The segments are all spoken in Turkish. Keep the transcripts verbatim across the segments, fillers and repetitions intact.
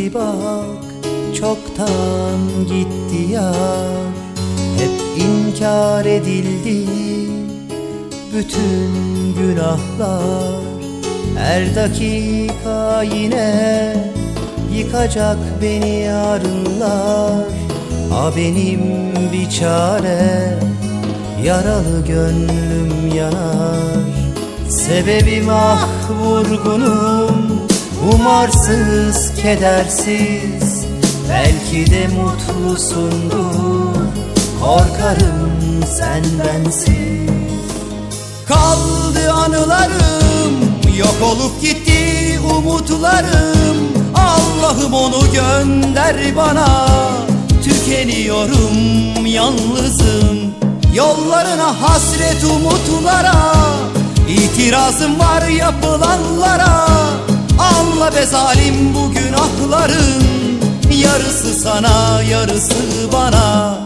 bitti bak, çoktan gitti yar. Hep inkar edildi bütün günahlar. Her dakika yine yıkacak beni yarınlar. A benim bir çare, yaralı gönlüm yanar. Sebebim ah vurgunum, umarsız, kedersiz. Belki de mutlusundur, korkarım sen bensiz. Kaldı anılarım, yok olup gitti umutlarım. Allah'ım onu gönder bana, tükeniyorum yalnızım. Yollarına hasret umutlara, İtirazım var yapılanlara. Anla be zalim bu günahların, yarısı sana yarısı bana.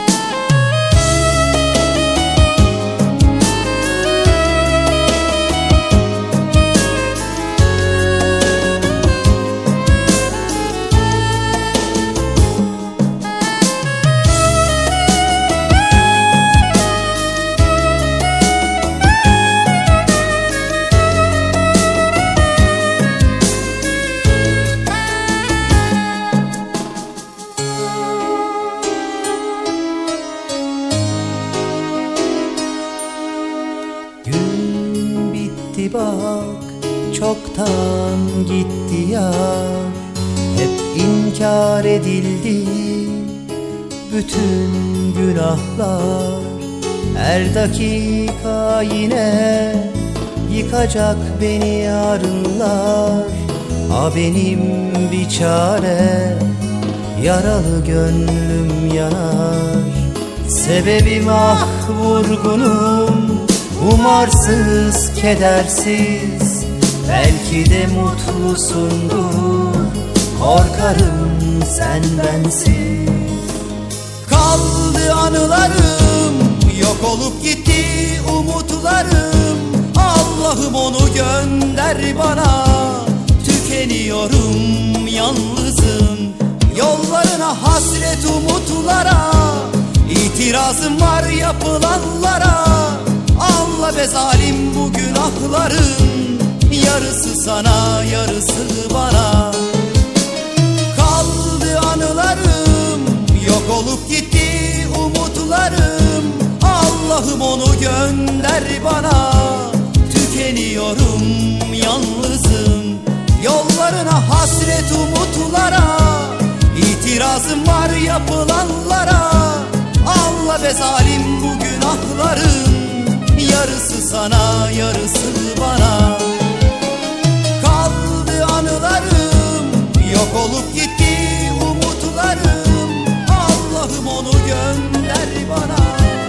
Gün bitti bak, çoktan gitti yar. Hep inkar edildi bütün günahlar. Her dakika yine yıkacak beni yarınlar. A benim bir çare, yaralı gönlüm yanar. Sebebim ah vurgunum, umarsız, kedersiz. Belki de mutlusundur, korkarım sen bensiz. Kaldı anılarım, yok olup gitti umutlarım. Allah'ım onu gönder bana, tükeniyorum yalnızım. Yollarına hasret umutlara, İtirazım var yapılanlara. Anla be zalim bu günahların, yarısı sana yarısı bana. Kaldı anılarım, yok olup gitti umutlarım. Allah'ım onu gönder bana, tükeniyorum yalnızım. Yollarına hasret umutlara, İtirazım var yapılanlara. Anla be zalim bu günahların, yarısı sana yarısı bana. Kaldı anılarım, yok olup gitti umutlarım. Allah'ım onu gönder bana.